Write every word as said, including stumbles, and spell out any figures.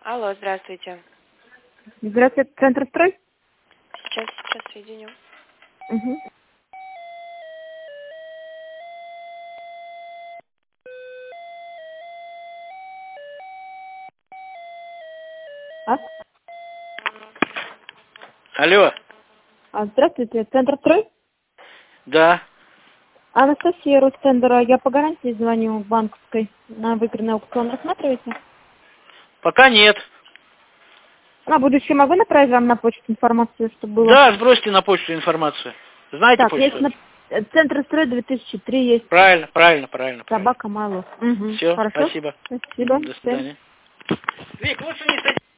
Алло, здравствуйте. Здравствуйте, Центр строй? Сейчас, сейчас соединю. Угу. А? Алло. А, здравствуйте, Центр строй? Да. Анастасия Ростендера, я по гарантии звоню банковской. На выигранный аукцион рассматриваете? Пока нет. На будущее могу направить вам на почту информацию, чтобы было? Да, сбросьте на почту информацию. Знаете Так, почту? есть на... Центр строй две тысячи три есть. Правильно, правильно, правильно. Собака Майлов. Угу. Все, Хорошо? спасибо. Спасибо. До свидания. Вик, лучше не садись.